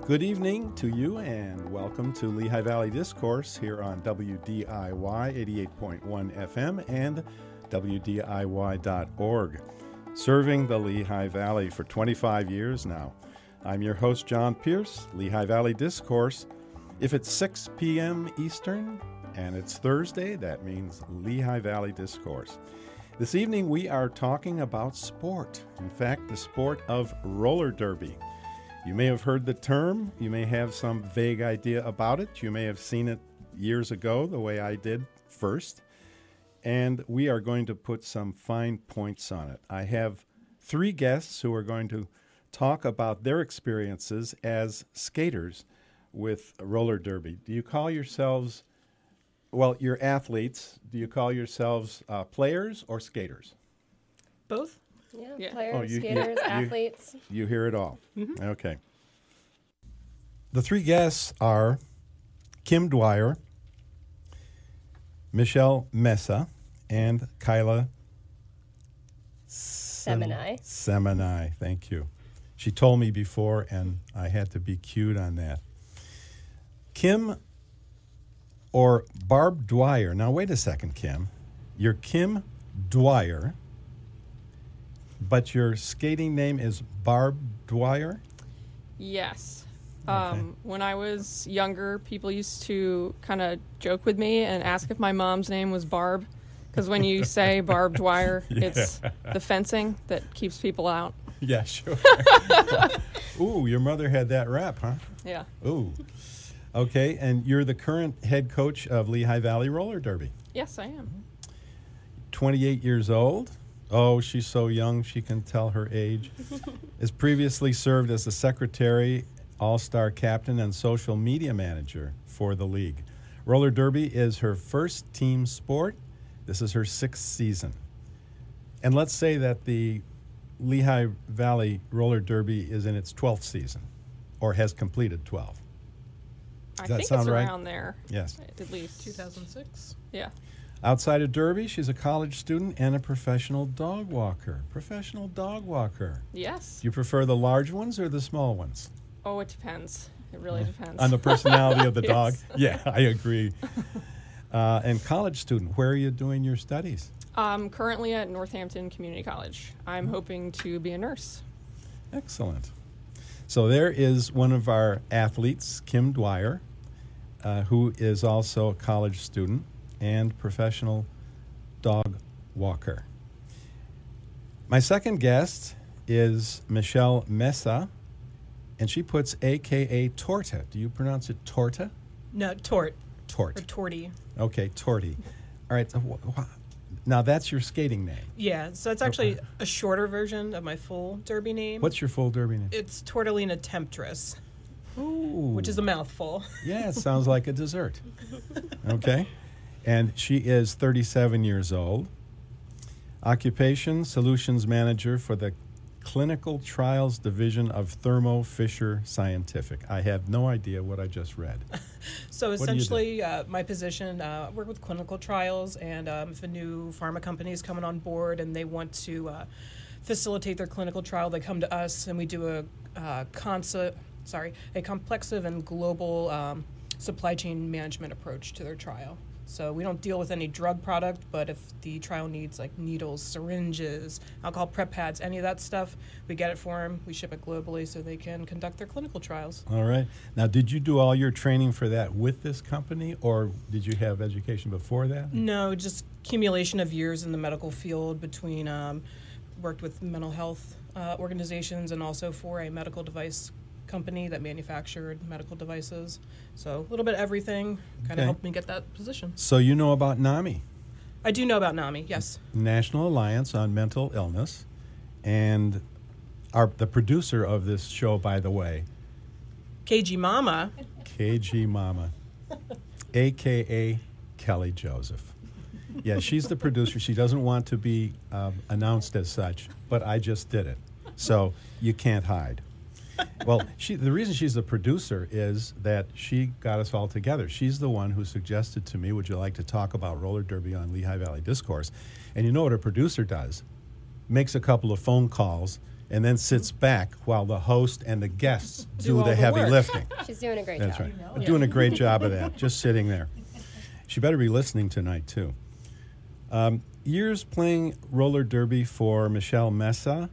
Good evening to you and welcome to Lehigh Valley Discourse here on WDIY 88.1 FM and WDIY.org. Serving the Lehigh Valley for 25 years now. I'm your host, John Pierce, Lehigh Valley Discourse. If it's 6 p.m. Eastern and it's Thursday, that means Lehigh Valley Discourse. This evening we are talking about sport. In fact, the sport of roller derby. You may have heard the term. You may have some vague idea about it. You may have seen it years ago the way I did first. And we are going to put some fine points on it. I have three guests who are going to talk about their experiences as skaters with roller derby. Do you call yourselves, well, you're athletes. Do you call yourselves players or skaters? Both. Yeah. Players, skaters, athletes. You hear it all. Mm-hmm. Okay. The three guests are Kim Dwyer, Michelle Mesa, and Kyla Semenai. Thank you. She told me before, and I had to be cued on that. Kim or Barb Dwyer. Now, wait a second, Kim. You're Kim Dwyer, but your skating name is Barb Dwyer? Yes. Okay. When I was younger, people used to kind of joke with me and ask if my mom's name was Barb. Because when you say Barb Dwyer, it's the fencing that keeps people out. Yeah, sure. Ooh, your mother had that rap, huh? Yeah. Ooh. Okay, and you're the current head coach of Lehigh Valley Roller Derby. Yes, I am. 28 years old. Oh, she's so young, she can tell her age. Has previously served as the secretary, all-star captain, and social media manager for the league. Roller derby is her first team sport. This is her 6th season. And let's say that the Lehigh Valley Roller Derby is in its 12th season, or has completed 12. I think it's around there. Yes. At least. 2006? Yeah. Outside of Derby, she's a college student and a professional dog walker. Yes. Do you prefer the large ones or the small ones? Oh, it depends. It really depends. On the personality of the dog? Yes. Yeah, I agree. And college student, where are you doing your studies? I'm currently at Northampton Community College. I'm hoping to be a nurse. Excellent. So there is one of our athletes, Kim Dwyer, who is also a college student and professional dog walker. My second guest is Michelle Mesa, and she puts AKA Torta. Do you pronounce it Torta? No, Tort. Tort. Or Torty. Okay, Torty. All right. Now that's your skating name. Yeah, so it's actually a shorter version of my full derby name. What's your full derby name? It's Tortellina Temptress, Ooh. which is a mouthful. Yeah, it sounds like a dessert. Okay. And she is 37 years old. Occupation, Solutions Manager for the Clinical Trials Division of Thermo Fisher Scientific. I have no idea what I just read. So essentially, my position, I work with clinical trials, and if a new pharma company is coming on board and they want to facilitate their clinical trial, they come to us and we do a complexive and global supply chain management approach to their trial. So we don't deal with any drug product, but if the trial needs like needles, syringes, alcohol prep pads, any of that stuff, we get it for them. We ship it globally so they can conduct their clinical trials. All right. Now, did you do all your training for that with this company, or did you have education before that? No, just accumulation of years in the medical field between worked with mental health organizations and also for a medical device company that manufactured medical devices. So a little bit of everything kind of helped me get that position. So you know about NAMI? I do know about NAMI, yes. National Alliance on Mental Illness. And the producer of this show, by the way. KG Mama. KG Mama. A.K.A. Kelly Joseph. Yeah, she's the producer. She doesn't want to be announced as such, but I just did it. So you can't hide. Well, the reason she's the producer is that she got us all together. She's the one who suggested to me, would you like to talk about roller derby on Lehigh Valley Discourse? And you know what a producer does? Makes a couple of phone calls and then sits back while the host and the guests do all the the heavy work. lifting. She's doing a great That's job. right. Doing a great job of that, just sitting there. She better be listening tonight, too. Years playing roller derby for Michelle Mesa.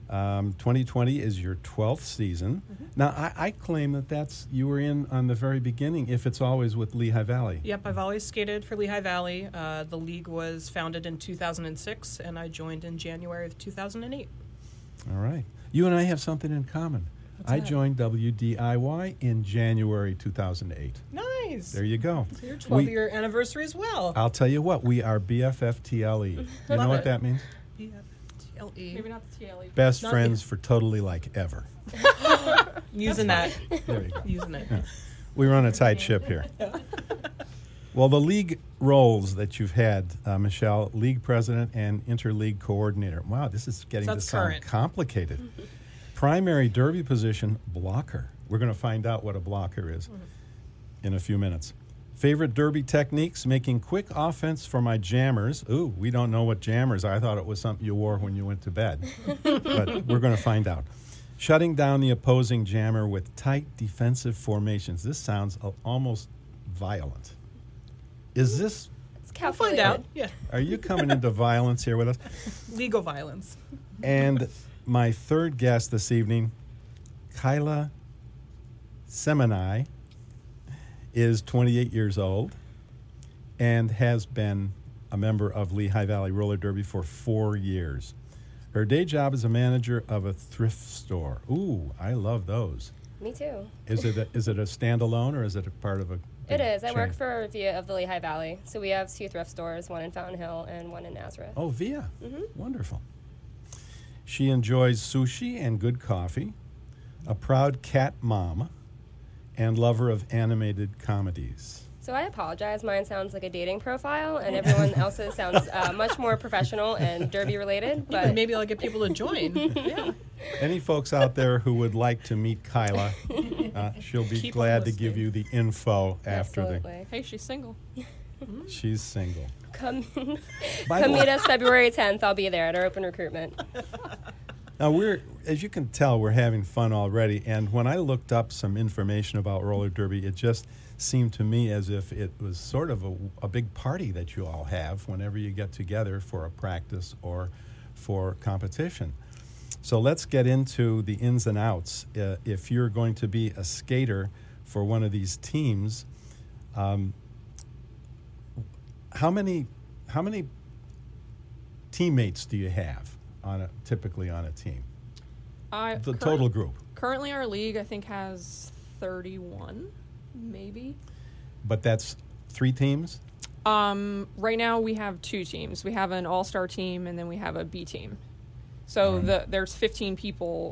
2020 is your 12th season. Mm-hmm. Now, I claim you were in on the very beginning, if it's always with Lehigh Valley. Yep, I've always skated for Lehigh Valley. The league was founded in 2006, and I joined in January of 2008. All right. You and I have something in common. I joined WDIY in January 2008. Nice. There you go. So your 12-year anniversary as well. I'll tell you what, we are BFFTLE. You know Love what it. that means? BFTLE. Maybe not the TLE. Best Not friends for totally like ever. Using that. There you go. Using it. We run a tight ship here. Well, the league roles that you've had, Michelle, league president and interleague coordinator. Wow, this is getting to That's sound current. complicated. Primary derby position, blocker. We're going to find out what a blocker is in a few minutes. Favorite derby techniques, making quick offense for my jammers. Ooh, we don't know what jammers are. I thought it was something you wore when you went to bed. But we're going to find out. Shutting down the opposing jammer with tight defensive formations. This sounds almost violent. Is this, It's We'll find calculated. out. Yeah. are you coming into violence here with us? Legal violence. And my third guest this evening, Kyla Semenai, is 28 years old and has been a member of Lehigh Valley Roller Derby for 4 years. Her day job is a manager of a thrift store. Ooh, I love those. Me too. Is it a standalone or is it a part of a It is. I work chain? for Via of the Lehigh Valley. So we have 2 thrift stores, one in Fountain Hill and one in Nazareth. Oh, Via. Wonderful. She enjoys sushi and good coffee, a proud cat mom, and lover of animated comedies. So I apologize. Mine sounds like a dating profile, and everyone else's sounds much more professional and derby related. But Maybe I'll get people to join. Yeah. Any folks out there who would like to meet Kyla, she'll be Keep on glad to listening. give you the info after absolutely. Hey, she's single. She's single. Come, By come the meet way, us February 10th. I'll be there at our open recruitment. now as you can tell, we're having fun already. And when I looked up some information about roller derby, it just seemed to me as if it was sort of a big party that you all have whenever you get together for a practice or for competition. So let's get into the ins and outs. If you're going to be a skater for one of these teams, how many teammates do you have typically on a team? The total group. Currently, our league, I think, has 31, maybe. But that's 3 teams? Right now, we have 2 teams. We have an all-star team, and then we have a B team. So there's 15 people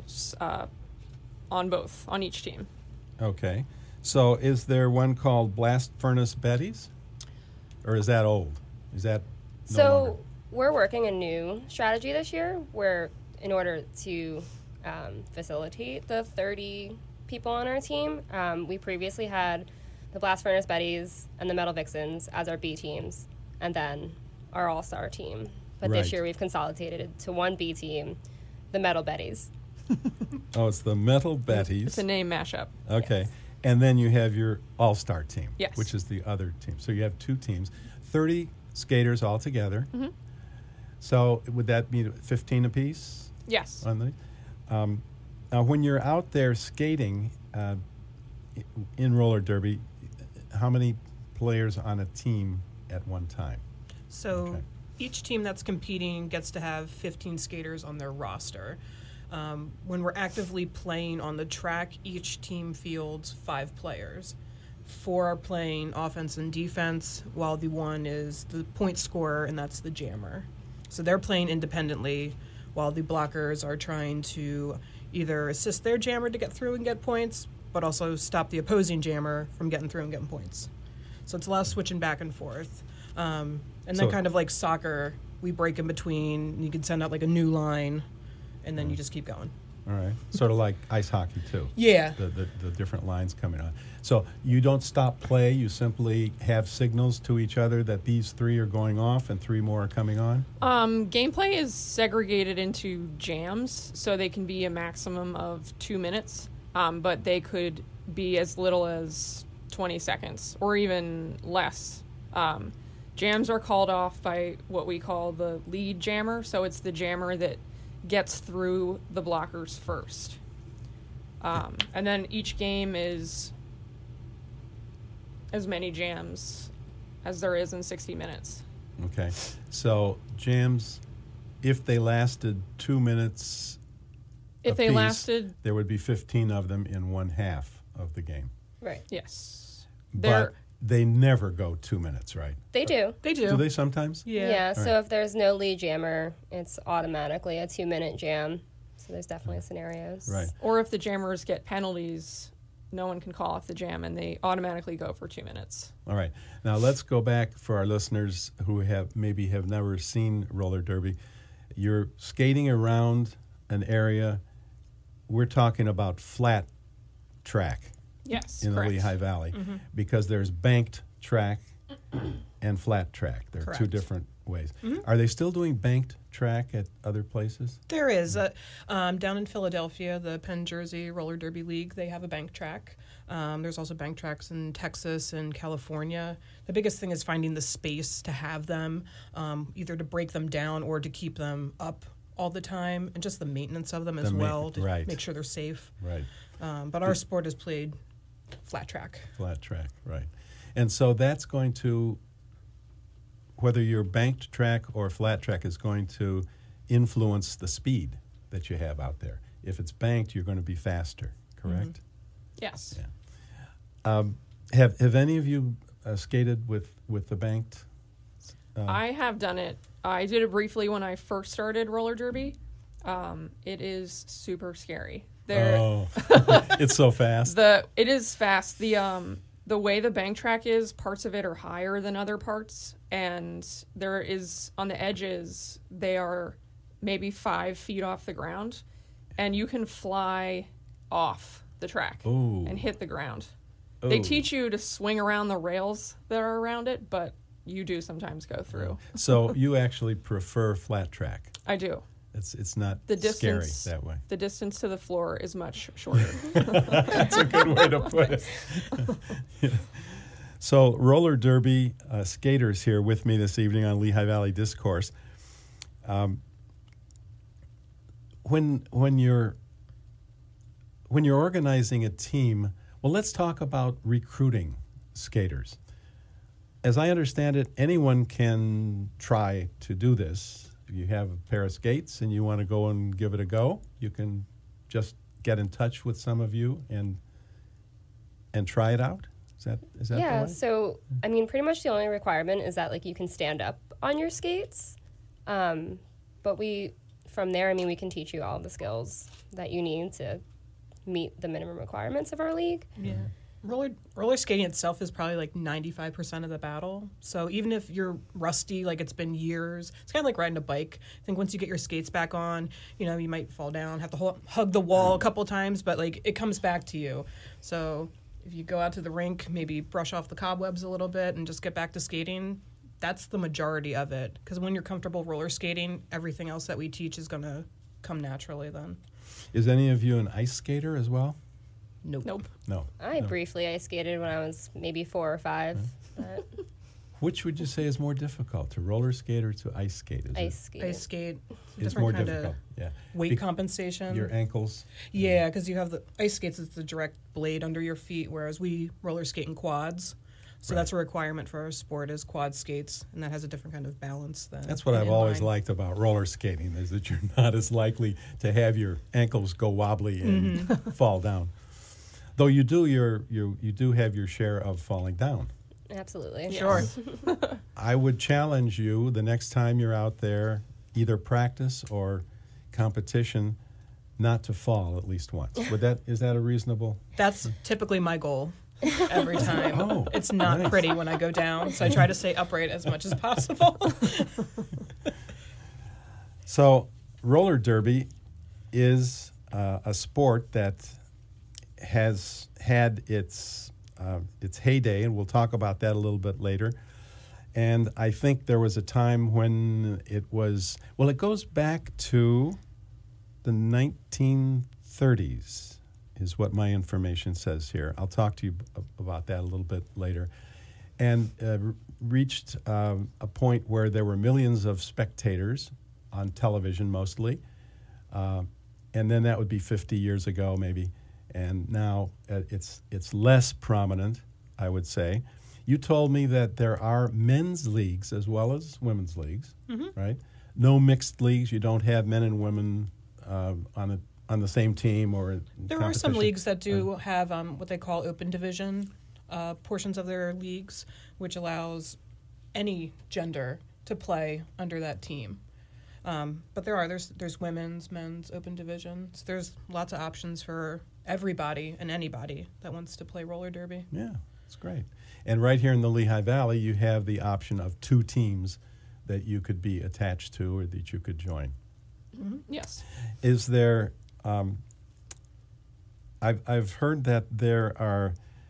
on each team. Okay. So is there one called Blast Furnace Betties? Or is that old? Is that no longer? So we're working a new strategy this year where in order to facilitate the 30 people on our team, we previously had the Blast Furnace Betties and the Metal Vixens as our B teams, and then our all-star team. But Right. this year we've consolidated it to one B team, the Metal Betties. Oh, it's the Metal Betties. It's a name mashup. Okay. Yes. And then you have your all-star team, Yes. which is the other team. So you have 2 teams, 30 skaters all together. Mm-hmm. So would that be 15 apiece? Yes. On the, now, when you're out there skating in roller derby, how many players on a team at one time? So Okay. each team that's competing gets to have 15 skaters on their roster. When we're actively playing on the track, each team fields 5 players. 4 are playing offense and defense, while the one is the point scorer, and that's the jammer. So they're playing independently, while the blockers are trying to either assist their jammer to get through and get points, but also stop the opposing jammer from getting through and getting points. So it's a lot of switching back and forth. And then So- kind of like soccer, we break in between. You can send out like a new line, and then you just keep going. All right. Sort of like ice hockey, too. Yeah. The different lines coming on. So you don't stop play. You simply have signals to each other that these 3 are going off and 3 more are coming on? Gameplay is segregated into jams, so they can be a maximum of 2 minutes, but they could be as little as 20 seconds or even less. Jams are called off by what we call the lead jammer, so it's the jammer that gets through the blockers first. And then each game is as many jams as there is in 60 minutes. Okay. So jams, if they lasted 2 minutes If they apiece, lasted, there would be 15 of them in one half of the game. Right. yes. But they never go 2 minutes, right? They do. They do. Do they sometimes? Yeah, so Right. if there's no lead jammer, it's automatically a 2-minute jam. So there's definitely scenarios. Right. Or if the jammers get penalties, no one can call off the jam, and they automatically go for 2 minutes. All right. Now let's go back for our listeners who have never seen roller derby. You're skating around an area. We're talking about flat track Yes, in correct. the Lehigh Valley because there's banked track and flat track. There are 2 Correct. different ways. Are they still doing banked track at other places? There is. Down in Philadelphia, the Penn Jersey Roller Derby League, they have a bank track. There's also bank tracks in Texas and California. The biggest thing is finding the space to have them, either to break them down or to keep them up all the time, and just the maintenance of them as well to right. make sure they're safe. Right. But our sport is played flat track. Flat track, right. And so that's going to, whether you're banked track or flat track, is going to influence the speed that you have out there. If it's banked, you're going to be faster, correct? Yes. Yeah. Have any of you skated with the banked? I have done it. I did it briefly when I first started roller derby. It is super scary. It's so fast. It is fast. The way the bank track is, parts of it are higher than other parts, and there is on the edges they are maybe 5 feet off the ground, and you can fly off the track Ooh. and hit the ground. They Ooh. teach you to swing around the rails that are around it, but you do sometimes go through. So you actually prefer flat track. I do. It's not The scary distance that way. The distance to the floor is much shorter. That's a good way to put it. Yeah. So roller derby skaters here with me this evening on Lehigh Valley Discourse. When you're organizing a team, well, let's talk about recruiting skaters. As I understand it, anyone can try to do this. If you have a pair of skates and you want to go and give it a go, you can just get in touch with some of you and try it out. Is that Yeah, the way? so I mean, pretty much the only requirement is that like you can stand up on your skates. But from there, I mean, we can teach you all the skills that you need to meet the minimum requirements of our league. Yeah. Roller skating itself is probably like 95% of the battle. So even if you're rusty, like it's been years, it's kind of like riding a bike. I think once you get your skates back on, you might fall down, have to hug the wall a couple times, but like it comes back to you. So if you go out to the rink, maybe brush off the cobwebs a little bit and just get back to skating, that's the majority of it. Because when you're comfortable roller skating, everything else that we teach is going to come naturally then. Is any of you an ice skater as well? Nope. No. I briefly ice skated when I was maybe 4 or 5. But Which would you say is more difficult, to roller skate or to ice skate? ice skating. Ice skate, It's different more kind difficult. of Yeah. weight Bec- compensation. Your ankles. Yeah, because you have the ice skates, it's the direct blade under your feet, whereas we roller skate in quads. So Right. that's a requirement for our sport is quad skates, and that has a different kind of balance than That's what an I've always inline. liked about roller skating, is that you're not as likely to have your ankles go wobbly and fall down. Though you do have your share of falling down. Absolutely. Sure. I would challenge you the next time you're out there, either practice or competition, not to fall at least once. Is that a reasonable? That's typically my goal every time. Oh, It's not nice. pretty when I go down, so I try to stay upright as much as possible. So roller derby is a sport that has had its heyday, and we'll talk about that a little bit later. And I think there was a time when it was, well, it goes back to the 1930s, is what my information says here. I'll talk to you about that a little bit later. And reached a point where there were millions of spectators on television mostly. And then that would be 50 years ago maybe. And now it's less prominent, I would say. You told me that there are men's leagues as well as women's leagues, right? No mixed leagues. You don't have men and women on the same team or in There are some leagues that do have what they call open division portions of their leagues, which allows any gender to play under that team. But there's women's, men's, open divisions. There's lots of options for everybody and anybody that wants to play roller derby. Yeah, it's great. And right here in the Lehigh Valley, you have the option of 2 teams that you could be attached to or that you could join. Mm-hmm. Yes. Is there, I've heard that there are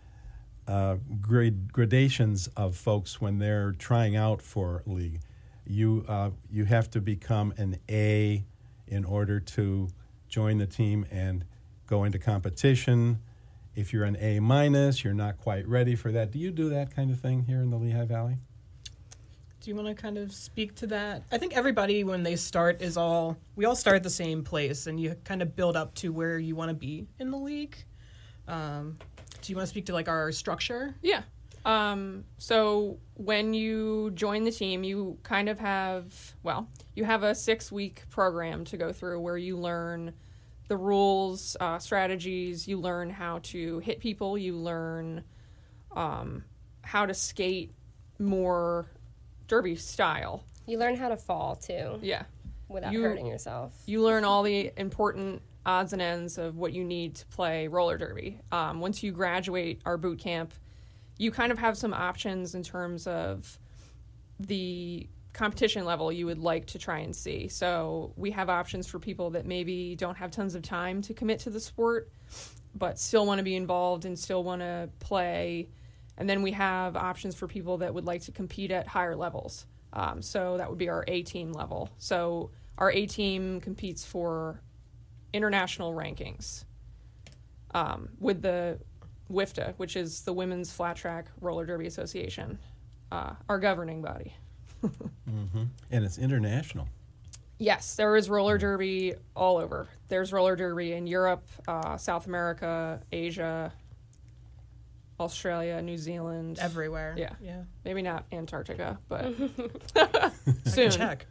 gradations of folks when they're trying out for a league. You have to become an A in order to join the team and go into competition. If you're an A-, you're not quite ready for that. Do you do that kind of thing here in the Lehigh Valley? Do you want to kind of speak to that? I think everybody, when they start, we all start at the same place, and you kind of build up to where you want to be in the league. Do you want to speak to, like, our structure? Yeah. So when you join the team, you kind of have a 6-week program to go through where you learn the rules, strategies, you learn how to hit people, you learn how to skate more derby style. You learn how to fall, too. Yeah. Without hurting yourself. You learn all the important odds and ends of what you need to play roller derby. Once you graduate our boot camp, you kind of have some options in terms of the competition level you would like to try and see. So we have options for people that maybe don't have tons of time to commit to the sport, but still want to be involved and still want to play. And then we have options for people that would like to compete at higher levels. So that would be our A-team level. So our A-team competes for international rankings with the WIFTA, which is the Women's Flat Track Roller Derby Association, our governing body. Mm-hmm. And it's international. Yes, there is roller derby all over. There's roller derby in Europe, South America, Asia, Australia, New Zealand. Everywhere. Yeah. Maybe not Antarctica, but soon. Check.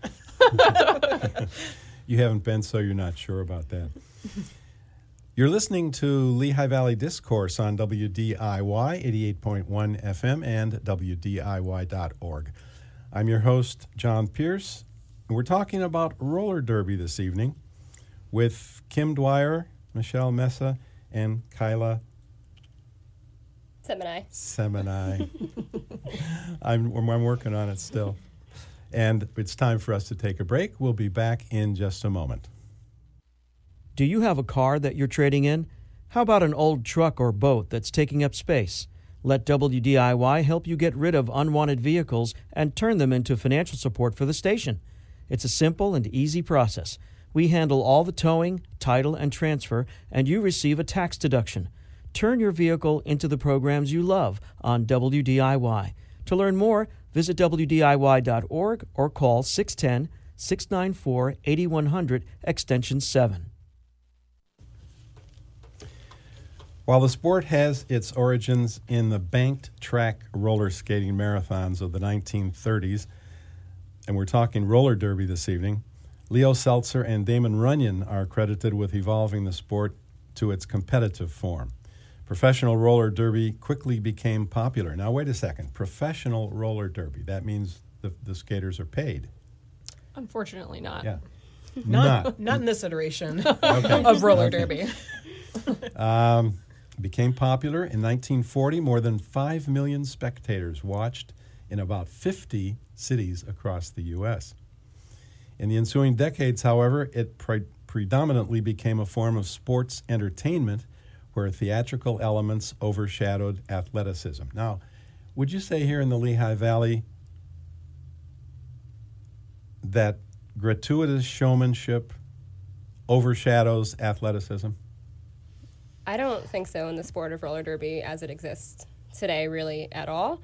You haven't been, so you're not sure about that. You're listening to Lehigh Valley Discourse on WDIY 88.1 FM and WDIY.org. I'm your host, John Pierce, and we're talking about roller derby this evening with Kim Dwyer, Michelle Mesa, and Kyla Semini. I'm working on it still. And it's time for us to take a break. We'll be back in just a moment. Do you have a car that you're trading in? How about an old truck or boat that's taking up space? Let WDIY help you get rid of unwanted vehicles and turn them into financial support for the station. It's a simple and easy process. We handle all the towing, title, and transfer, and you receive a tax deduction. Turn your vehicle into the programs you love on WDIY. To learn more, visit WDIY.org or call 610-694-8100, extension 7. While the sport has its origins in the banked track roller skating marathons of the 1930s, and we're talking roller derby this evening, Leo Seltzer and Damon Runyon are credited with evolving the sport to its competitive form. Professional roller derby quickly became popular. Now, wait a second. Professional roller derby, that means the skaters are paid. Unfortunately not. Yeah. Not in this iteration of roller derby. Became popular in 1940. More than 5 million spectators watched in about 50 cities across the U.S. In the ensuing decades, however, it predominantly became a form of sports entertainment where theatrical elements overshadowed athleticism. Now, would you say here in the Lehigh Valley that gratuitous showmanship overshadows athleticism? I don't think so in the sport of roller derby as it exists today, really, at all.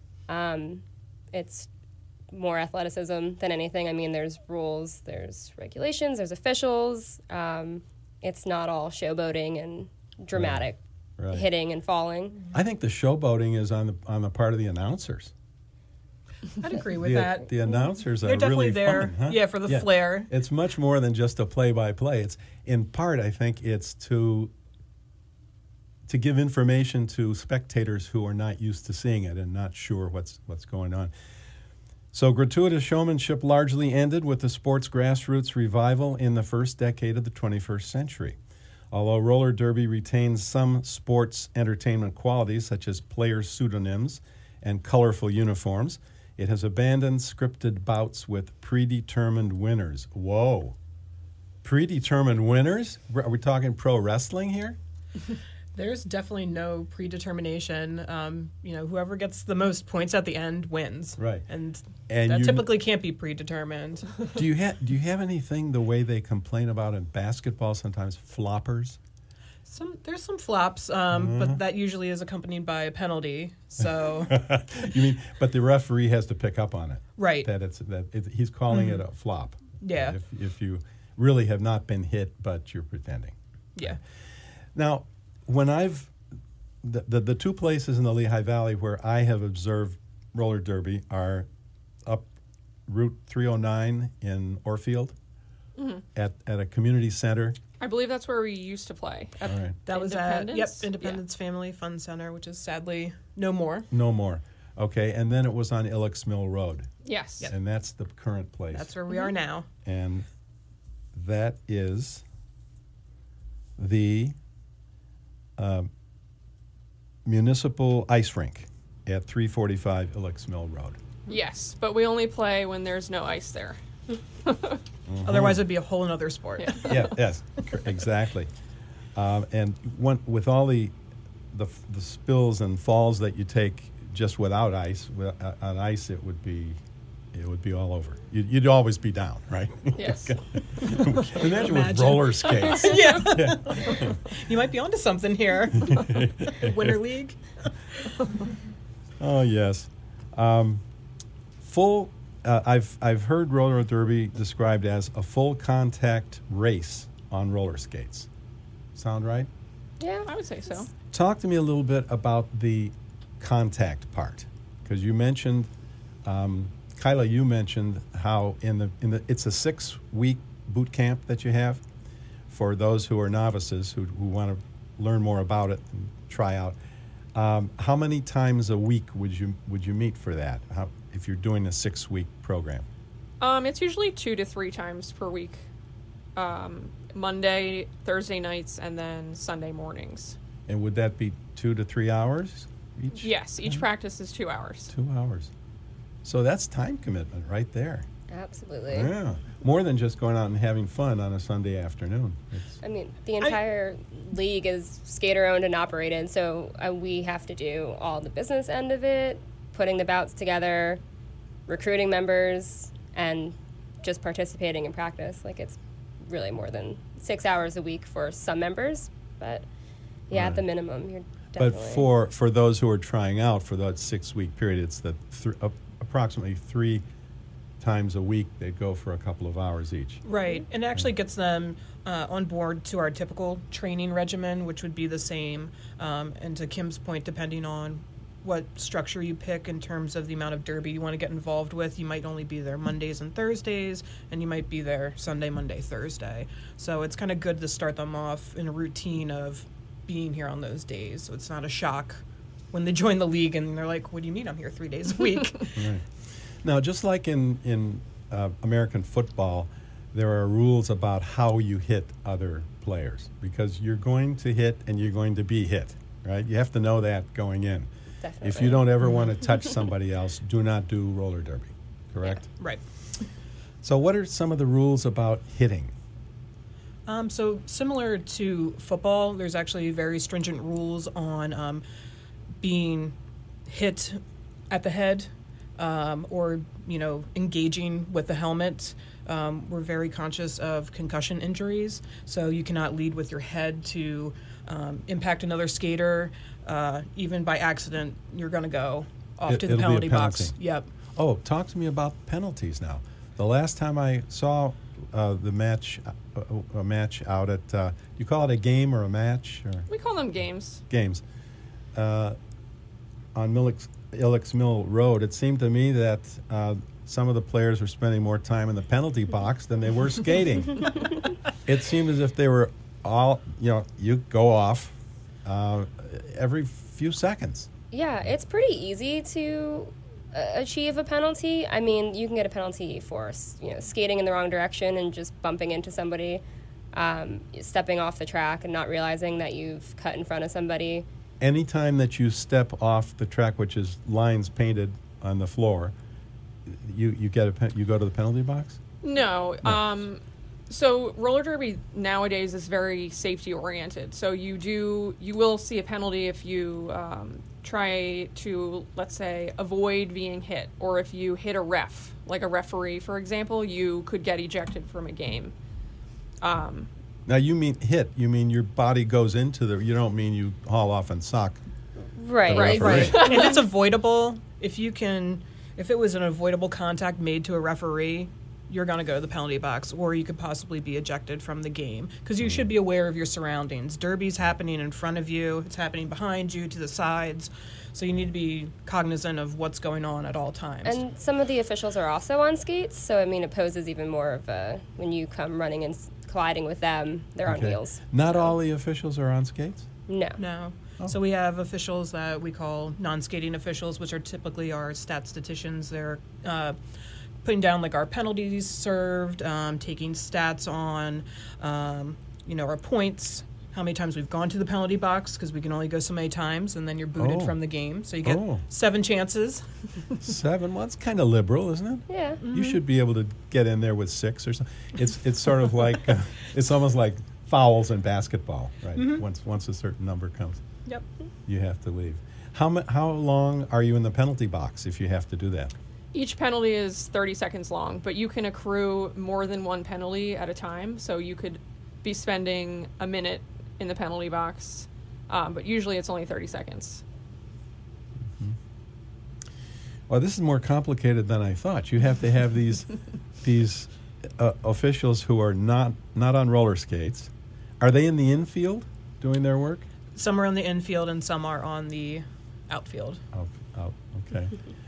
It's more athleticism than anything. I mean, there's rules, there's regulations, there's officials. It's not all showboating and dramatic Right. hitting and falling. I think the showboating is on the part of the announcers. I'd agree with that. The announcers They're are definitely really there, fun, huh? yeah, for the flair. It's much more than just a play-by-play. It's in part, I think, it's to give information to spectators who are not used to seeing it and not sure what's going on. So gratuitous showmanship largely ended with the sport's grassroots revival in the first decade of the 21st century. Although roller derby retains some sports entertainment qualities, such as player pseudonyms and colorful uniforms, it has abandoned scripted bouts with predetermined winners. Whoa. Predetermined winners? Are we talking pro wrestling here? There's definitely no predetermination. Whoever gets the most points at the end wins. Right. And And that you- typically can't be predetermined. Do you have anything the way they complain about in basketball sometimes, floppers? There's some flops, but that usually is accompanied by a penalty. So You mean, but the referee has to pick up on it. Right. He's calling it a flop. Yeah. If you really have not been hit, but you're pretending. yeah. Now, when the two places in the Lehigh Valley where I have observed roller derby are up Route 309 in Orfield at a community center. I believe that's where we used to play. At All right. That was at Independence? Independence Family Fun Center, which is sadly no more. No more. Okay, and then it was on Ilex Mill Road, Yes. and that's the current place. That's where we are now. And that is the municipal ice rink at 345 Ilex Mill Road. Yes, but we only play when there's no ice there. Otherwise, it'd be a whole another sport. Yeah. Yeah, yes, exactly. And with all the spills and falls that you take just without ice, on ice it would be all over. You'd always be down, right? Yes. Imagine with roller skates. Yeah. You might be onto something here. Winter League. Oh yes. I've heard roller derby described as a full contact race on roller skates. Sound right? Yeah, I would say so. Talk to me a little bit about the contact part, because you mentioned, Kyla, you mentioned how it's a 6-week boot camp that you have for those who are novices who want to learn more about it and try out. How many times a week would you meet for that? If you're doing a 6-week program? It's usually 2 to 3 times per week. Monday, Thursday nights, and then Sunday mornings. And would that be 2 to 3 hours each? Yes, each practice is 2 hours. 2 hours. So that's time commitment right there. Absolutely. Yeah. More than just going out and having fun on a Sunday afternoon. I mean, the entire league is skater owned and operated, so we have to do all the business end of it, putting the bouts together, recruiting members, and just participating in practice. Like, it's really more than 6 hours a week for some members, but yeah, at the minimum, you're definitely. But for those who are trying out for that 6-week period, it's the approximately 3 times a week they go for a couple of hours each. Right. And it actually gets them on board to our typical training regimen, which would be the same. And to Kim's point, depending on what structure you pick in terms of the amount of derby you want to get involved with, you might only be there Mondays and Thursdays, and you might be there Sunday, Monday, Thursday. So it's kind of good to start them off in a routine of being here on those days, so it's not a shock when they join the league and they're like, what do you mean I'm here 3 days a week? Right. Now, just like in American football, there are rules about how you hit other players, because you're going to hit and you're going to be hit, right? You have to know that going in. Definitely. If you don't ever want to touch somebody else, do not do roller derby, correct? Right. So what are some of the rules about hitting? So similar to football, there's actually very stringent rules on being hit at the head or, engaging with the helmet. We're very conscious of concussion injuries, so you cannot lead with your head to impact another skater. Even by accident, you're going to go off to the It'll be penalty a box. penalty. Yep. Oh, talk to me about penalties now. The last time I saw the match, a match out at, you call it a game or a match? Or We call them games. games. On Illick's Mill Road, it seemed to me that some of the players were spending more time in the penalty box than they were skating. It seemed as if they were all, you go off every few seconds. Yeah, it's pretty easy to achieve a penalty. I mean, you can get a penalty for skating in the wrong direction and just bumping into somebody, stepping off the track and not realizing that you've cut in front of somebody. Anytime that you step off the track, which is lines painted on the floor, you go to the penalty box? No. So roller derby nowadays is very safety oriented. So you will see a penalty if you try to, let's say, avoid being hit, or if you hit a ref, like a referee, for example, you could get ejected from a game. Now, you mean hit. You mean your body goes into you don't mean you haul off and sock. Right. Right. And if it's avoidable, if it was an avoidable contact made to a referee, you're going to go to the penalty box, or you could possibly be ejected from the game, because you should be aware of your surroundings. Derby's happening in front of you, it's happening behind you, to the sides, so you need to be cognizant of what's going on at all times. And some of the officials are also on skates, so I mean, it poses even more of a, when you come running and colliding with them, they're on wheels. Not all the officials are on skates? No. Oh. So we have officials that we call non-skating officials, which are typically our statisticians. They're putting down like our penalties served, taking stats on, our points, how many times we've gone to the penalty box, because we can only go so many times, and then you're booted from the game. So you get 7 chances. 7? Well, that's kind of liberal, isn't it? Yeah. Mm-hmm. You should be able to get in there with 6 or something. It's sort of like, it's almost like fouls in basketball, right? Mm-hmm. Once a certain number comes, Yep. you have to leave. How long are you in the penalty box if you have to do that? Each penalty is 30 seconds long, but you can accrue more than one penalty at a time. So you could be spending a minute in the penalty box, but usually it's only 30 seconds. Well, this is more complicated than I thought. You have to have these officials who are not on roller skates. Are they in the infield doing their work? Some are on the infield and some are on the outfield. Oh, okay.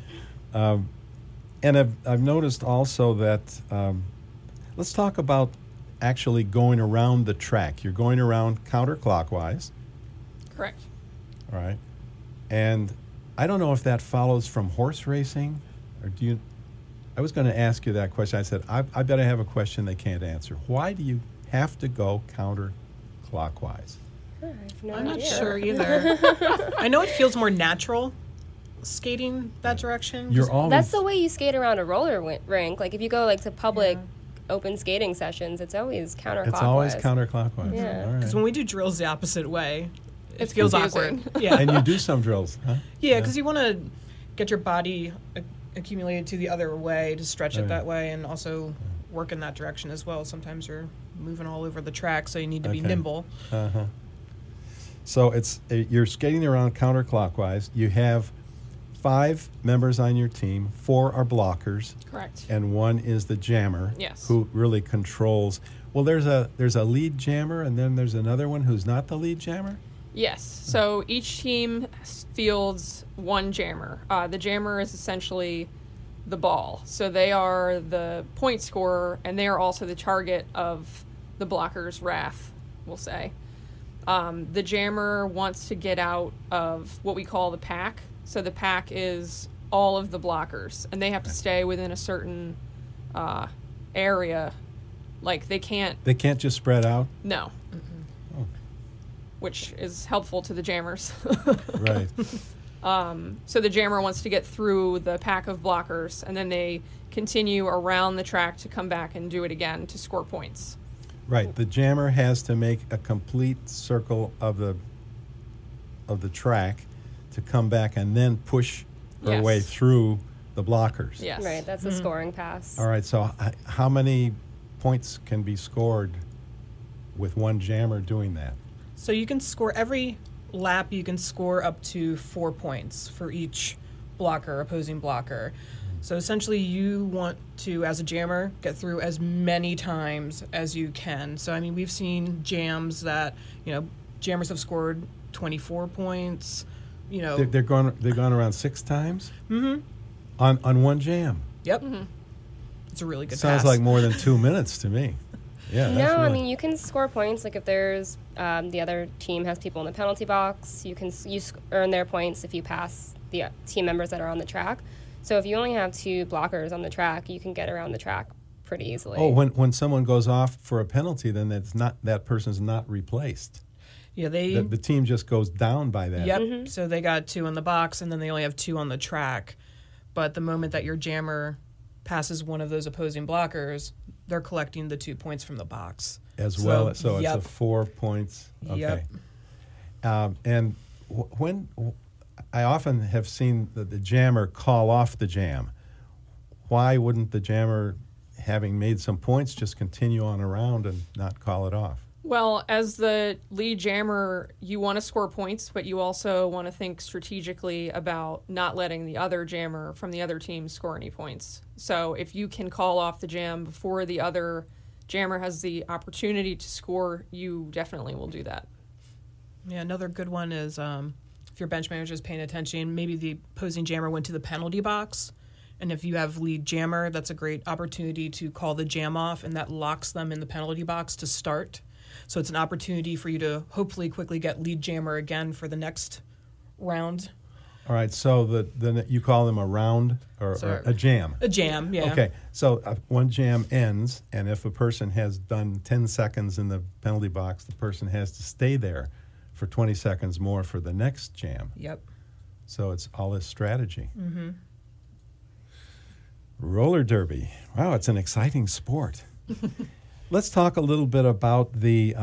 And I've noticed also that, let's talk about actually going around the track. You're going around counterclockwise, Correct. all right? And I don't know if that follows from horse racing, or do you? I was going to ask you that question. I said, I bet I have a question they can't answer. Why do you have to go counterclockwise? I have no I'm not idea. sure either. I know it feels more natural skating that direction. You're always That's the way you skate around a roller rink. Like if you go to public open skating sessions, it's always counterclockwise. It's always counterclockwise. Yeah. All right. Because when we do drills the opposite way, it It's feels confusing. awkward. Yeah, And you do some drills, huh? yeah, because you want to get your body accumulated to the other way to stretch Oh, it yeah. that way, and also work in that direction as well. Sometimes you're moving all over the track, so you need to be Okay. nimble. Uh-huh. So you're skating around counterclockwise. You have 5 members on your team. 4 are blockers, Correct. and 1 is the jammer. Yes. Who really controls. Well, there's a lead jammer, and then there's another one who's not the lead jammer. Yes. So each team fields one jammer. The jammer is essentially the ball. So they are the point scorer, and they are also the target of the blocker's wrath, we'll say. The jammer wants to get out of what we call the pack. So the pack is all of the blockers, and they have to stay within a certain area. Like they can't. They can't just spread out. No. Oh. Which is helpful to the jammers. Right. So the jammer wants to get through the pack of blockers, and then they continue around the track to come back and do it again to score points. Right. The jammer has to make a complete circle of the track to come back and then push her Yes. way through the blockers. Yes. Right, that's a scoring pass. All right. So how many points can be scored with one jammer doing that? So you can score every lap. You can score up to 4 points for each opposing blocker. So essentially, you want to, as a jammer, get through as many times as you can. So I mean, we've seen jams that jammers have scored 24 points. They've gone around 6 times. Mm-hmm. On one jam. Yep. It's a really good Sounds pass. like more than 2 minutes to me. Yeah. No, that's I really- mean you can score points. Like if there's the other team has people in the penalty box, you earn their points if you pass the team members that are on the track. So if you only have 2 blockers on the track, you can get around the track pretty easily. Oh, when someone goes off for a penalty, then that person's not replaced. Yeah, The team just goes down by that. Yep. So they got 2 in the box, and then they only have 2 on the track. But the moment that your jammer passes one of those opposing blockers, they're collecting the 2 points from the box. As well. So yep. it's a 4 points. Okay. Yep. And when I often have seen the jammer call off the jam, why wouldn't the jammer, having made some points, just continue on around and not call it off? Well, as the lead jammer, you want to score points, but you also want to think strategically about not letting the other jammer from the other team score any points. So if you can call off the jam before the other jammer has the opportunity to score, you definitely will do that. Yeah, another good one is if your bench manager is paying attention, maybe the opposing jammer went to the penalty box. And if you have lead jammer, that's a great opportunity to call the jam off, and that locks them in the penalty box to start. So it's an opportunity for you to hopefully quickly get lead jammer again for the next round. All right, so you call them a round or a jam? A jam, yeah. Okay, so one jam ends, and if a person has done 10 seconds in the penalty box, the person has to stay there for 20 seconds more for the next jam. Yep. So it's all this strategy. Mm-hmm. Roller derby. Wow, it's an exciting sport. Let's talk a little bit about the.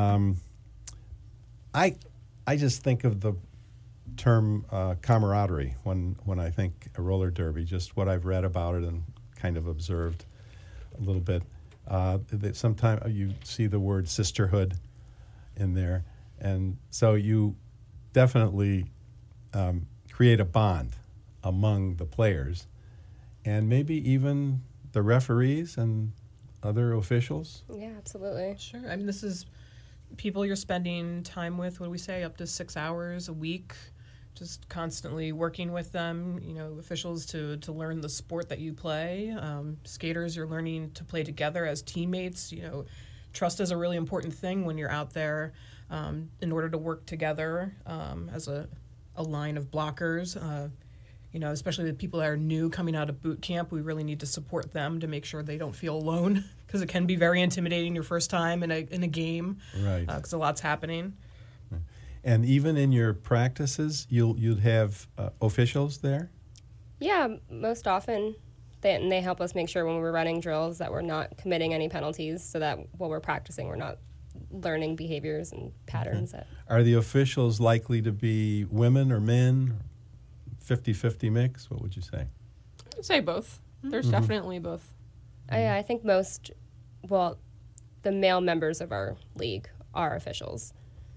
I just think of the term camaraderie when I think a roller derby. Just what I've read about it and kind of observed a little bit. Sometimes you see the word sisterhood in there, and so you definitely create a bond among the players, and maybe even the referees and other officials. Yeah, absolutely. Sure. I mean, this is people you're spending time with, what do we say, up to 6 hours a week, just constantly working with them, officials to learn the sport that you play. Skaters, you're learning to play together as teammates. Trust is a really important thing when you're out there in order to work together as a line of blockers. Especially the people that are new coming out of boot camp, we really need to support them to make sure they don't feel alone, because it can be very intimidating your first time in a game, Right? Because a lot's happening. And even in your practices, you'd have officials there. Yeah, most often. They help us make sure when we're running drills that we're not committing any penalties, so that while we're practicing, we're not learning behaviors and patterns. Are the officials likely to be women or men? 50-50 mix? What would you say? I'd say both. There's definitely both. I think the male members of our league are officials.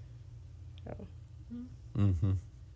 Mm-hmm.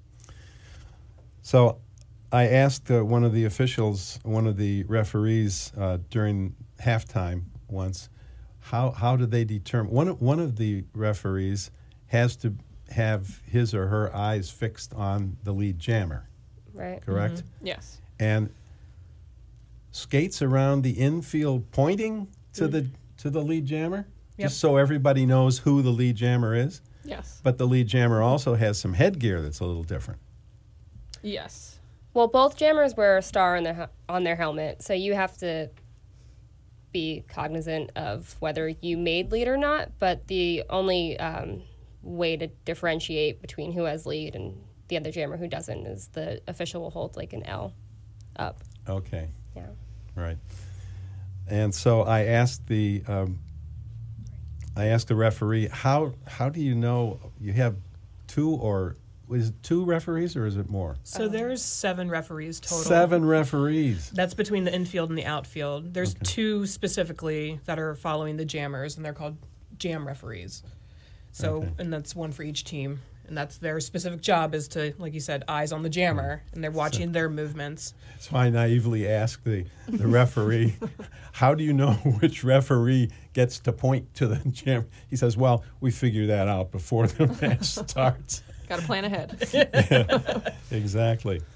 So I asked one of the officials, one of the referees during halftime once, how do they determine? One of the referees has to have his or her eyes fixed on the lead jammer. Right. Correct? Yes. And skates around the infield pointing to the lead jammer, Yep. just so everybody knows who the lead jammer is. Yes. But the lead jammer also has some headgear that's a little different. Yes. Well, both jammers wear a star on their helmet, so you have to be cognizant of whether you made lead or not. But the only way to differentiate between who has lead and the other jammer who doesn't is the official will hold like an L up. Okay. Yeah. Right. And so I asked the I asked the referee, how do you know you have two, or is it two referees or is it more? So there's 7 referees total. 7 referees. That's between the infield and the outfield. There's 2 specifically that are following the jammers, and they're called jam referees. So, and that's one for each team. And that's their specific job is to, like you said, eyes on the jammer, and they're watching their movements. So I naively asked the referee, how do you know which referee gets to point to the jam? He says, well, we figure that out before the match starts. Got to plan ahead. Exactly.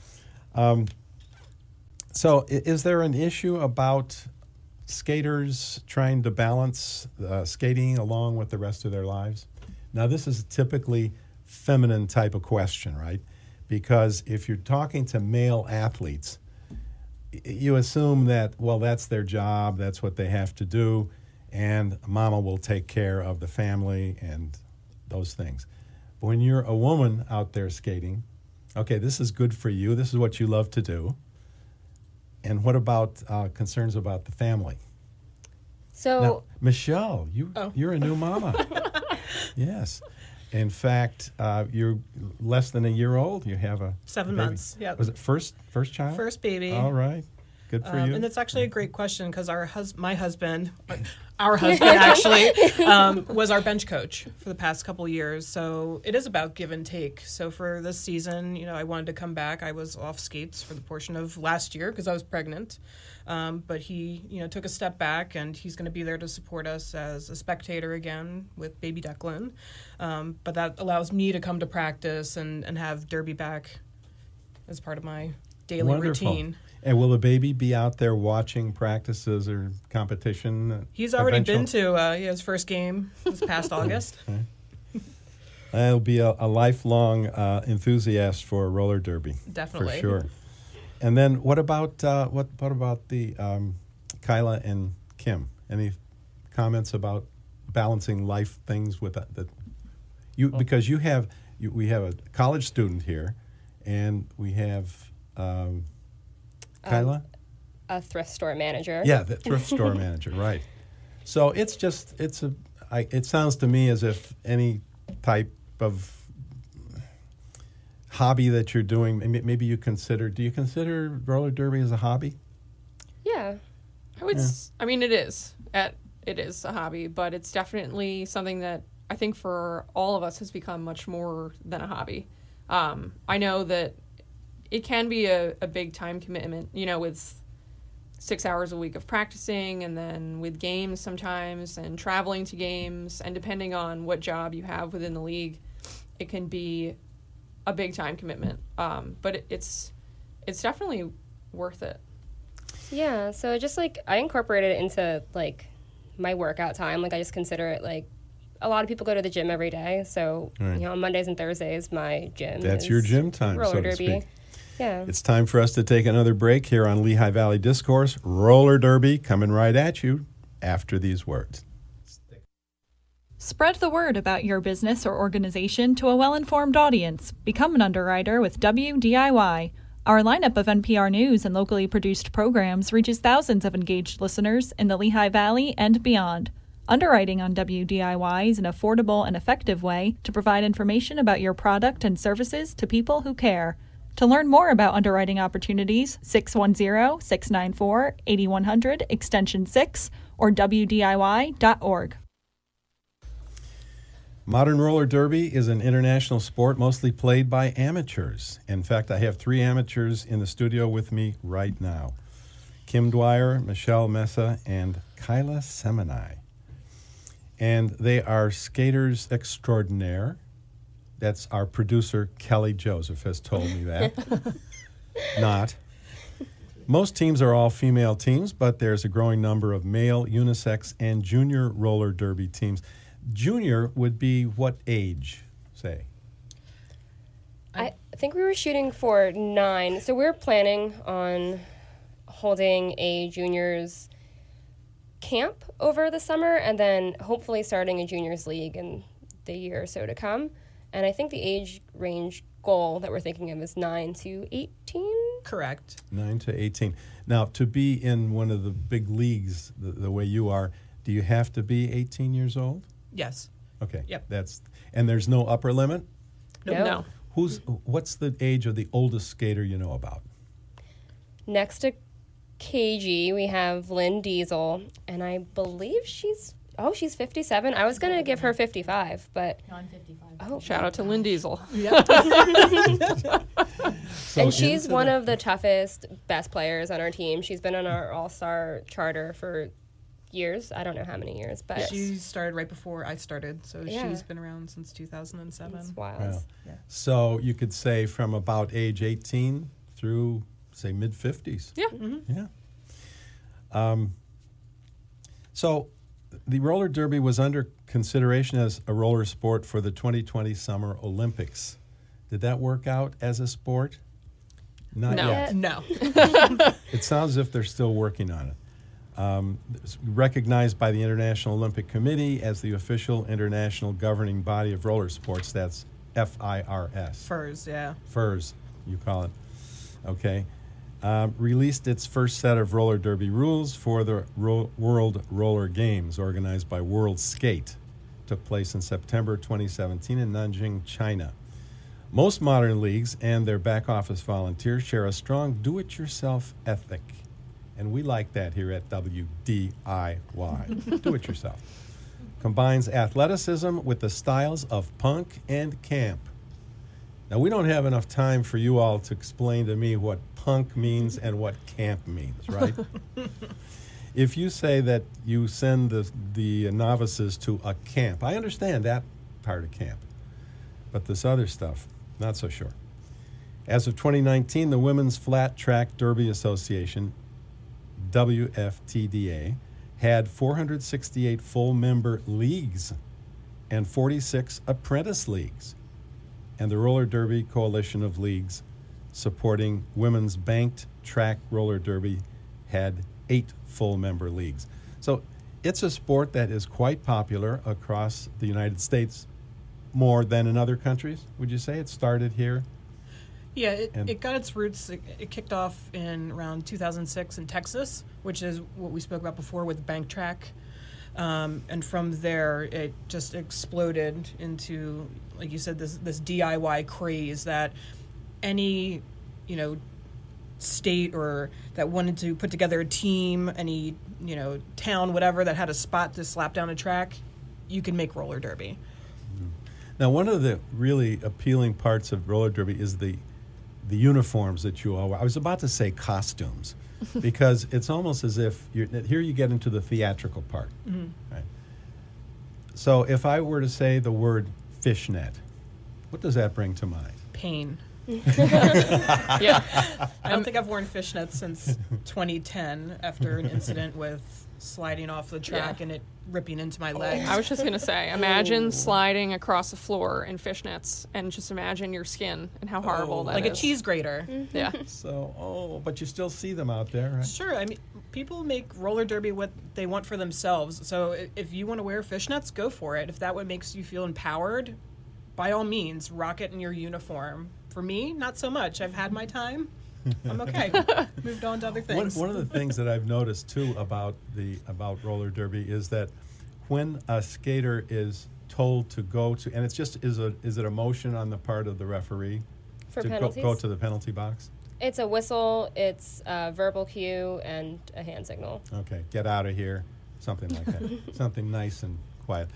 So is there an issue about skaters trying to balance skating along with the rest of their lives? Now, this is typically feminine type of question, right? Because if you're talking to male athletes, you assume that, well, that's their job, that's what they have to do, and mama will take care of the family and those things. But when you're a woman out there skating, okay, this is good for you, this is what you love to do. And what about concerns about the family? So, now, Michelle, you're a new mama. Yes. In fact, you're less than a year old. You have a 7 baby. months. Yeah. Was it first child? First baby. All right. Good for you. And it's actually a great question because our husband actually, was our bench coach for the past couple years. So it is about give and take. So for this season, I wanted to come back. I was off skates for the portion of last year because I was pregnant. But he, took a step back, and he's going to be there to support us as a spectator again with baby Declan. But that allows me to come to practice and have Derby back as part of my daily routine. And will the baby be out there watching practices or competition? He's already been to his first game this past August. Okay. He'll be a lifelong enthusiast for roller derby. Definitely. For sure. And then what about what about the Kyla and Kim? Any comments about balancing life things with because we have a college student here, and we have Kyla, a thrift store manager. Yeah, the thrift store manager, right? So it sounds to me as if any type of hobby that you're doing, maybe do you consider roller derby as a hobby? Yeah. I mean, it is a hobby, but it's definitely something that I think for all of us has become much more than a hobby. I know that it can be a big time commitment, with 6 hours a week of practicing, and then with games sometimes, and traveling to games, and depending on what job you have within the league, it can be a big time commitment. But it's definitely worth it. Yeah, so just I incorporated it into my workout time. I just consider it a lot of people go to the gym every day. So right. On Mondays and Thursdays, my gym. That's your gym time, roller so to derby. speak. Yeah. It's time for us to take another break here on Lehigh Valley Discourse. Roller derby coming right at you after these words. Spread the word about your business or organization to a well-informed audience. Become an underwriter with WDIY. Our lineup of NPR News and locally produced programs reaches thousands of engaged listeners in the Lehigh Valley and beyond. Underwriting on WDIY is an affordable and effective way to provide information about your product and services to people who care. To learn more about underwriting opportunities, 610-694-8100, extension 6, or WDIY.org. Modern roller derby is an international sport mostly played by amateurs. In fact, I have 3 amateurs in the studio with me right now. Kim Dwyer, Michelle Mesa, and Kyla Semenai. And they are skaters extraordinaire. That's our producer, Kelly Joseph, has told me that. Not. Most teams are all female teams, but there's a growing number of male, unisex, and junior roller derby teams. Junior would be what age, say? I think we were shooting for 9. So we're planning on holding a juniors camp over the summer, and then hopefully starting a juniors league in the year or so to come. And I think the age range goal that we're thinking of is 9 to 18. Correct. 9 to 18. Now, to be in one of the big leagues the way you are, do you have to be 18 years old? Yes. Okay. Yep. And there's no upper limit? No. What's the age of the oldest skater you know about? Next to KG, we have Lynn Diesel, and I believe she's 57. I was going to give her 55, but... No, I'm 55. Oh, Shout out to Lynn Diesel. and she's one of the toughest, best players on our team. She's been on our all-star charter for years. I don't know how many years, but... She started right before I started, so Yeah. she's been around since 2007. It's wild. Wow. Yeah. So you could say from about age 18 through, say, mid-50s. Yeah. Yeah. So the roller derby was under consideration as a roller sport for the 2020 Summer Olympics. Did that work out as a sport? Not No. yet. No. It sounds as if they're still working on it. It's recognized by the International Olympic Committee as the official international governing body of roller sports. That's FIRS. FIRS, yeah. FIRS, you call it. Okay. Released its first set of roller derby rules for the World Roller Games, organized by World Skate. Took place in September 2017 in Nanjing, China. Most modern leagues and their back office volunteers share a strong do-it-yourself ethic. And we like that here at WDIY. Do-it-yourself. Combines athleticism with the styles of punk and camp. Now, we don't have enough time for you all to explain to me what punk means and what camp means, right? If you say that you send the novices to a camp, I understand that part of camp. But this other stuff, not so sure. As of 2019, the Women's Flat Track Derby Association, WFTDA, had 468 full-member leagues and 46 apprentice leagues. And the Roller Derby Coalition of Leagues supporting women's banked track roller derby had 8 full-member leagues. So it's a sport that is quite popular across the United States, more than in other countries. Would you say it started here? Yeah, it got its roots, it kicked off in around 2006 in Texas, which is what we spoke about before with bank track. And from there, it just exploded into, like you said, this DIY craze that any, state or that wanted to put together a team, any, town, whatever, that had a spot to slap down a track, you can make roller derby. Now, one of the really appealing parts of roller derby is the uniforms that you all wear. I was about to say costumes, because it's almost as if here you get into the theatrical part. Mm-hmm. Right? So if I were to say the word fishnet, what does that bring to mind? Pain. Yeah. I don't think I've worn fishnets since 2010 after an incident with sliding off the track and it ripping into my legs. I was just going to say, imagine sliding across the floor in fishnets and just imagine your skin and how horrible that is. Like a cheese grater. Yeah. So, but you still see them out there, right? Sure. I mean, people make roller derby what they want for themselves. So if you want to wear fishnets, go for it. If that what makes you feel empowered, by all means, rock it in your uniform. For me, not so much. I've had my time. I'm okay. Moved on to other things. One of the things that I've noticed too about roller derby is that when a skater is told to go to, and it's just is it a motion on the part of the referee For to penalties? go to the penalty box? It's a whistle, it's a verbal cue, and a hand signal. Okay, get out of here, something like that, something nice and quiet.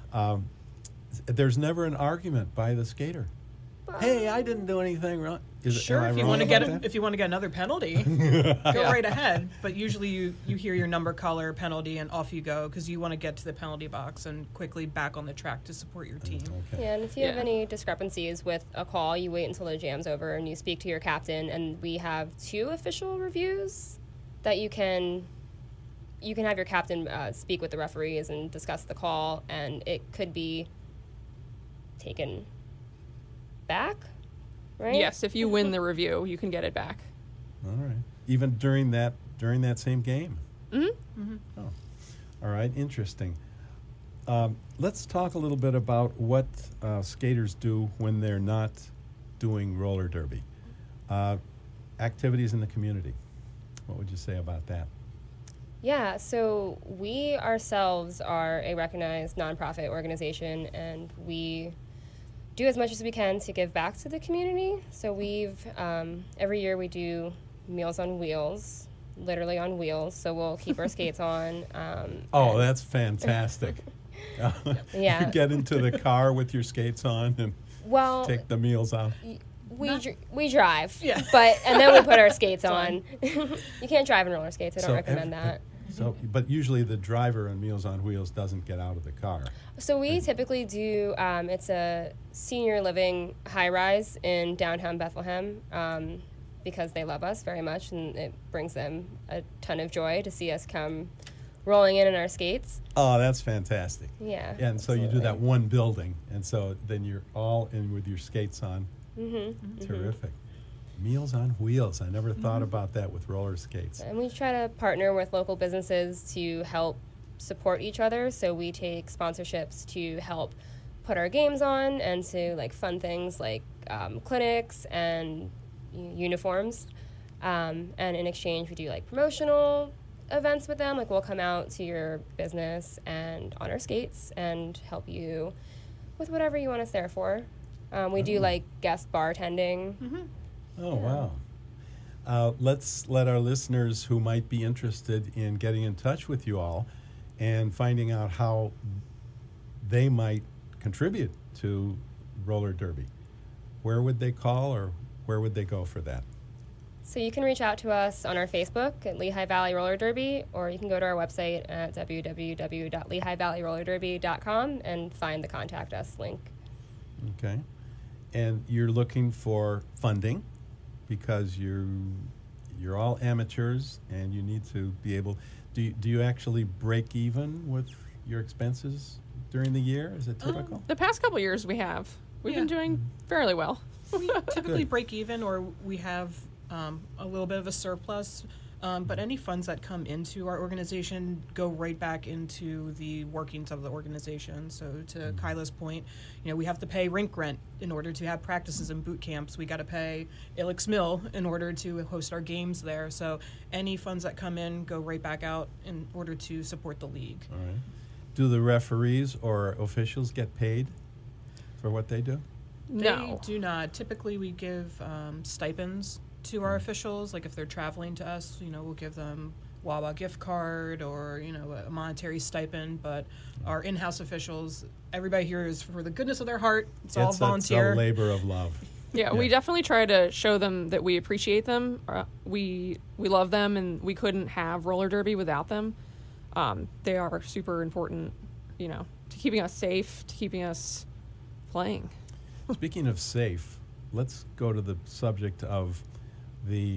There's never an argument by the skater. Hey, I didn't do anything wrong. Sure, if you want to get another penalty, go right ahead. But usually you hear your number caller penalty and off you go because you want to get to the penalty box and quickly back on the track to support your team. Okay. Yeah, and if you have any discrepancies with a call, you wait until the jam's over and you speak to your captain. And we have 2 official reviews that you can have your captain speak with the referees and discuss the call, and it could be taken back, right? Yes, if you win the review, you can get it back. All right. Even during that same game. Mm-hmm. Mm-hmm. Oh. All right. Interesting. Let's talk a little bit about what skaters do when they're not doing roller derby. Activities in the community. What would you say about that? Yeah, so we ourselves are a recognized nonprofit organization, and we do as much as we can to give back to the community. So we've, every year we do Meals on Wheels, literally on wheels. So we'll keep our skates on. Oh, that's fantastic. Yeah. You get into the car with your skates on and Well, take the meals out. we drive, Yeah. and then we put our skates on. You can't drive in roller skates. I don't recommend that. So, but usually the driver on Meals on Wheels doesn't get out of the car. So we typically do, it's a senior living high-rise in downtown Bethlehem because they love us very much, and it brings them a ton of joy to see us come rolling in our skates. Oh, that's fantastic. Yeah. And so you do that one building, and so then you're all in with your skates on. Mm-hmm. Terrific. Meals on Wheels. I never thought about that with roller skates. And we try to partner with local businesses to help support each other. So we take sponsorships to help put our games on and to like fun things like clinics and uniforms. And in exchange, we do like promotional events with them. Like we'll come out to your business and on our skates and help you with whatever you want us there for. We do like guest bartending. Mm-hmm. Oh, wow. Let's let our listeners who might be interested in getting in touch with you all and finding out how they might contribute to roller derby. Where would they call or where would they go for that? So you can reach out to us on our Facebook at Lehigh Valley Roller Derby, or you can go to our website at www.lehighvalleyRollerDerby.com and find the Contact Us link. Okay. And you're looking for funding because you're all amateurs and you need to be able. Do you actually break even with your expenses during the year? Is it typical? The past couple years we've been doing fairly well. We typically Good. break even, or we have a little bit of a surplus. But any funds that come into our organization go right back into the workings of the organization. So to Kyla's point, we have to pay rink rent in order to have practices and boot camps. We got to pay Ilex Mill in order to host our games there. So any funds that come in go right back out in order to support the league. All right. Do the referees or officials get paid for what they do? No. They do not. Typically, we give stipends to our officials. Like if they're traveling to us, we'll give them Wawa gift card or, a monetary stipend. But our in-house officials, everybody here is for the goodness of their heart. It's all volunteer. It's a labor of love. Yeah, we definitely try to show them that we appreciate them. We love them, and we couldn't have roller derby without them. They are super important, to keeping us safe, to keeping us playing. Speaking of safe, let's go to the subject of the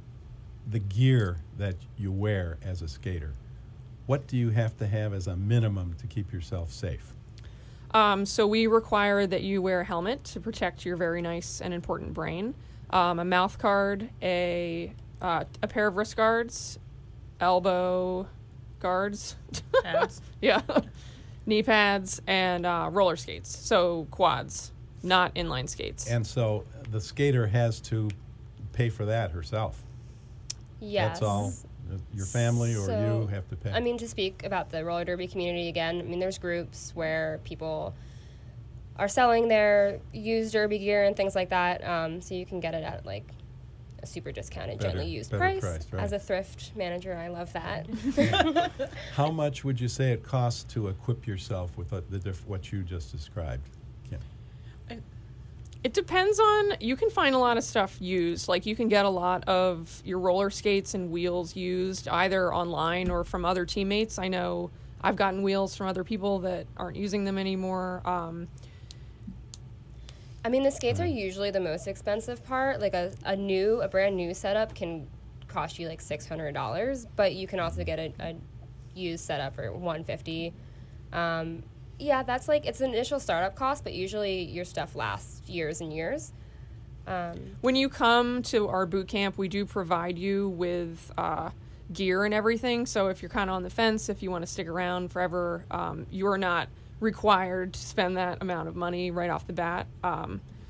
gear that you wear as a skater. What do you have to have as a minimum to keep yourself safe? So we require that you wear a helmet to protect your very nice and important brain, a mouth guard, a pair of wrist guards, elbow guards, Pads. yeah, knee pads, and roller skates. So quads, not inline skates. And so the skater has to pay for that herself. Yes. That's all. Your family or So, you have to pay. to speak about the roller derby community again, there's groups where people are selling their used derby gear and things like that, so you can get it at like a super discounted, gently used better price. price, right. As a thrift manager, I love that. How much would you say it costs to equip yourself with what you just described? Kim? It depends on, you can find a lot of stuff used. Like you can get a lot of your roller skates and wheels used either online or from other teammates. I know I've gotten wheels from other people that aren't using them anymore. The skates are usually the most expensive part. Like a brand new setup can cost you like $600, but you can also get a used setup for $150. Yeah, that's like, it's an initial startup cost, but usually your stuff lasts years and years. When you come to our boot camp, we do provide you with gear and everything. So if you're kind of on the fence, if you want to stick around forever, you are not required to spend that amount of money right off the bat.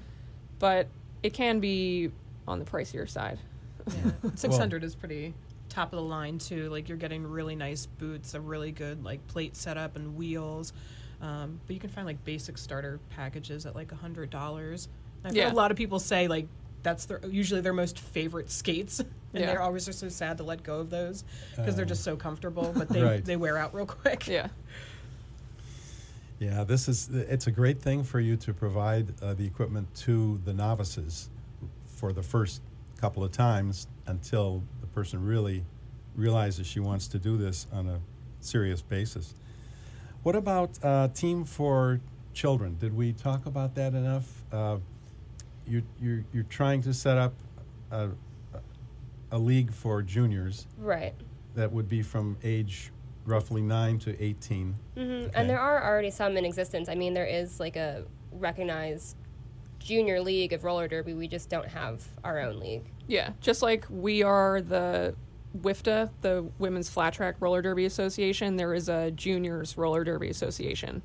But it can be on the pricier side. Yeah. 600 is pretty top of the line too. Like you're getting really nice boots, a really good like plate setup and wheels. But you can find like basic starter packages at like $100. I've heard a lot of people say like that's usually their most favorite skates, and they're always just so sad to let go of those because they're just so comfortable, but they wear out real quick. Yeah. Yeah, it's a great thing for you to provide the equipment to the novices for the first couple of times until the person really realizes she wants to do this on a serious basis. What about Team for Children? Did we talk about that enough? You're trying to set up a league for juniors. Right. That would be from age roughly 9 to 18. Mm-hmm. Okay. And there are already some in existence. I mean, there is like a recognized junior league of roller derby. We just don't have our own league. Yeah, just like we are the WIFTA, the Women's Flat Track Roller Derby Association, there is a Juniors Roller Derby Association.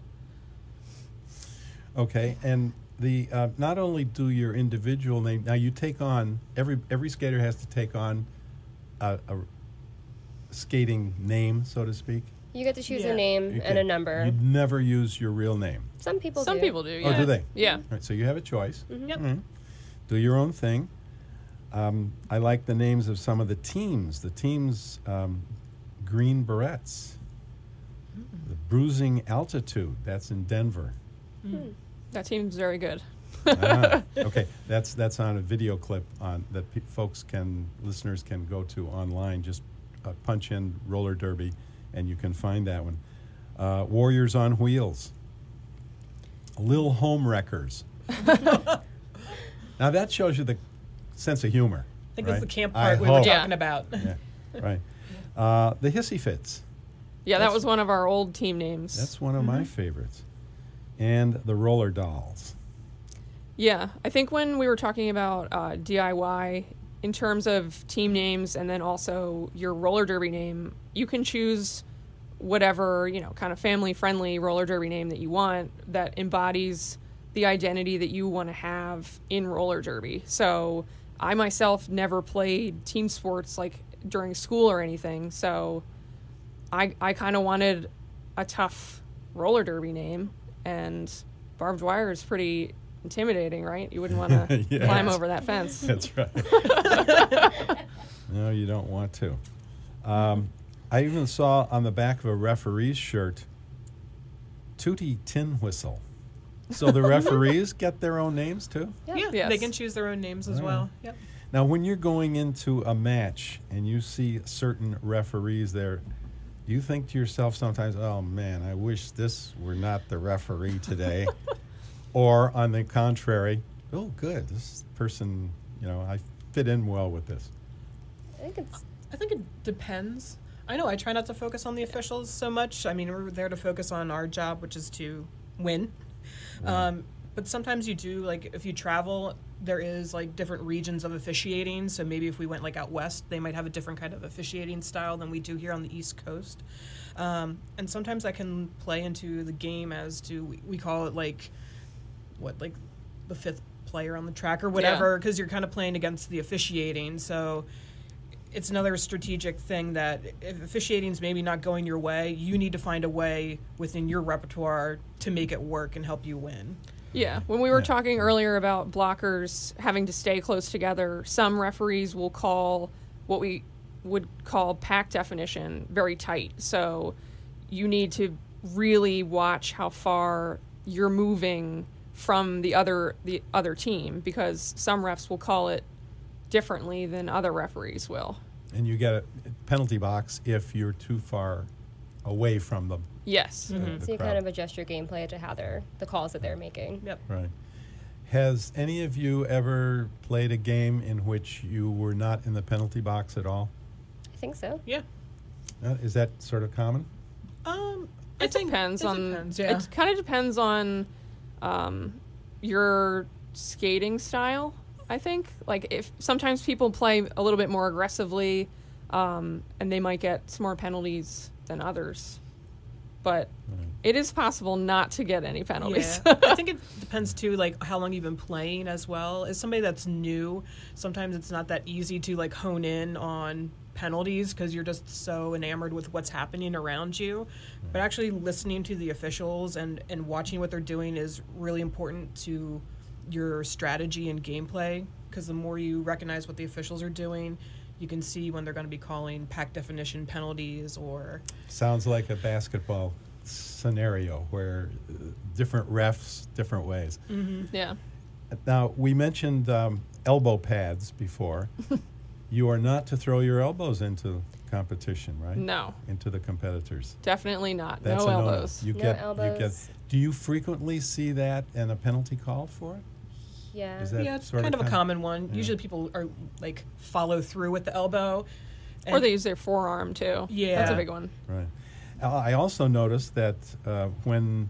Okay, and the not only do your individual name, now you take on, every skater has to take on a skating name, so to speak. You get to choose a name and a number. You never use your real name. Some people do. Some people do, yeah. Oh, do they? Yeah. All right, so you have a choice. Mm-hmm. Yep. Mhm. Do your own thing. I like the names of some of the teams. The teams, Green Berets, the Bruising Altitude, that's in Denver. That team's very good. Okay, that's on a video clip that listeners can go to online. Just punch in roller derby, and you can find that one. Warriors on Wheels, Lil Home Wreckers. Now that shows you the sense of humor. I think right? that's the camp part we were talking about. Yeah, right. The Hissy Fits. Yeah, that was one of our old team names. That's one of my favorites. And the Roller Dolls. Yeah, I think when we were talking about DIY, in terms of team names and then also your roller derby name, you can choose whatever, kind of family-friendly roller derby name that you want that embodies the identity that you want to have in roller derby. So I myself never played team sports like during school or anything, so I kind of wanted a tough roller derby name, and barbed wire is pretty intimidating, right? You wouldn't want to climb over that fence. That's right. No, you don't want to. I even saw on the back of a referee's shirt, Tootie Tin Whistle. So the referees get their own names too? Yeah, Yes. they can choose their own names as well. Yep. Now, when you're going into a match and you see certain referees there, do you think to yourself sometimes, oh man, I wish this were not the referee today? Or on the contrary, oh good, this person, I fit in well with this. I think it depends. I know I try not to focus on the officials so much. I mean, we're there to focus on our job, which is to win. But sometimes you do, like if you travel, there is like different regions of officiating. So maybe if we went like out west, they might have a different kind of officiating style than we do here on the East Coast. And sometimes that can play into the game as to, we call it like the fifth player on the track or whatever, because you're kind of playing against the officiating. So it's another strategic thing that if officiating's maybe not going your way, you need to find a way within your repertoire to make it work and help you win. Yeah, when we were talking earlier about blockers having to stay close together, some referees will call what we would call pack definition very tight. So you need to really watch how far you're moving from the other team, because some refs will call it differently than other referees will. And you get a penalty box if you're too far away from the Yes. the So you crowd. kind of adjust your gameplay to how the calls that they're making. Yep. Right. Has any of you ever played a game in which you were not in the penalty box at all? I think so. Yeah. Is that sort of common? It depends on. depends, yeah. It kind of depends on your skating style. I think, like, if sometimes people play a little bit more aggressively, and they might get some more penalties than others. But it is possible not to get any penalties. Yeah. I think it depends too, like how long you've been playing as well. As somebody that's new, sometimes it's not that easy to like hone in on penalties because you're just so enamored with what's happening around you. But actually listening to the officials and watching what they're doing is really important to your strategy and gameplay, because the more you recognize what the officials are doing, you can see when they're going to be calling pack definition penalties or... Sounds like a basketball scenario where different refs, different ways. Mm-hmm. Yeah. Now, we mentioned elbow pads before. You are not to throw your elbows into competition, right? No, Into the competitors. definitely not. That's No a no-no. elbows. You No get, elbows. Do you frequently see that and a penalty called for it? Yeah. Is that Yeah, it's sort kind of a com- common one. Yeah. Usually people are like follow through with the elbow. Or they use their forearm too. Yeah. That's a big one. Right. I also noticed that when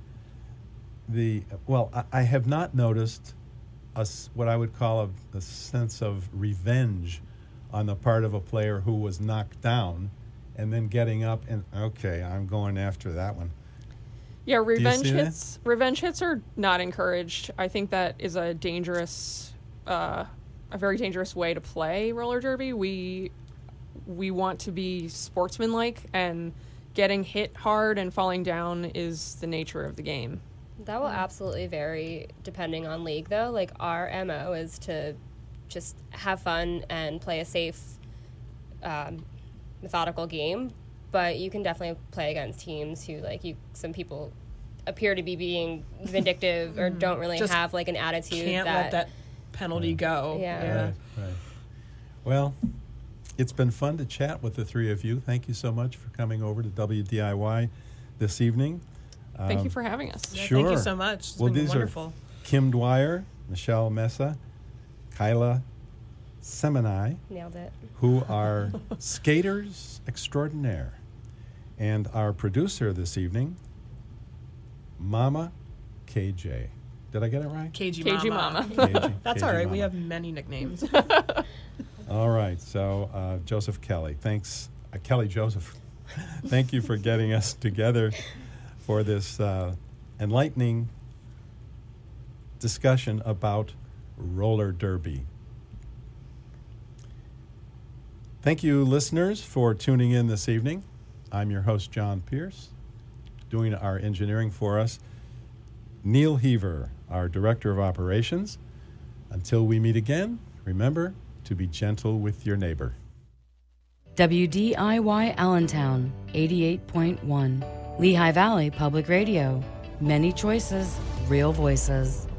I have not noticed what I would call a sense of revenge on the part of a player who was knocked down and then getting up and, okay, I'm going after that one. Yeah, revenge see that? hits. Revenge hits are not encouraged. I think that is a dangerous, a very dangerous way to play roller derby. We want to be sportsmanlike, and getting hit hard and falling down is the nature of the game. That will absolutely vary depending on league, though. Like, our MO is to just have fun and play a safe, methodical game. But you can definitely play against teams who, some people appear to be being vindictive or don't really Just have, an attitude can't let that penalty go. Yeah. Right. Well, it's been fun to chat with the three of you. Thank you so much for coming over to WDIY this evening. Thank you for having us. Yeah, Sure. Thank you so much. It's been these wonderful. are Kim Dwyer, Michelle Mesa, Kyla Seminai, Nailed it. who are skaters extraordinaire. And our producer this evening, Mama KJ. Did I get it right? KG Mama. KG, That's KG all right. We Mama. have many nicknames. All right. So, Joseph Kelly, thanks. Kelly Joseph, thank you for getting us together for this enlightening discussion about roller derby. Thank you, listeners, for tuning in this evening. I'm your host, John Pierce. Doing our engineering for us, Neil Heaver, our Director of Operations. Until we meet again, remember to be gentle with your neighbor. WDIY Allentown, 88.1. Lehigh Valley Public Radio. Many choices, real voices.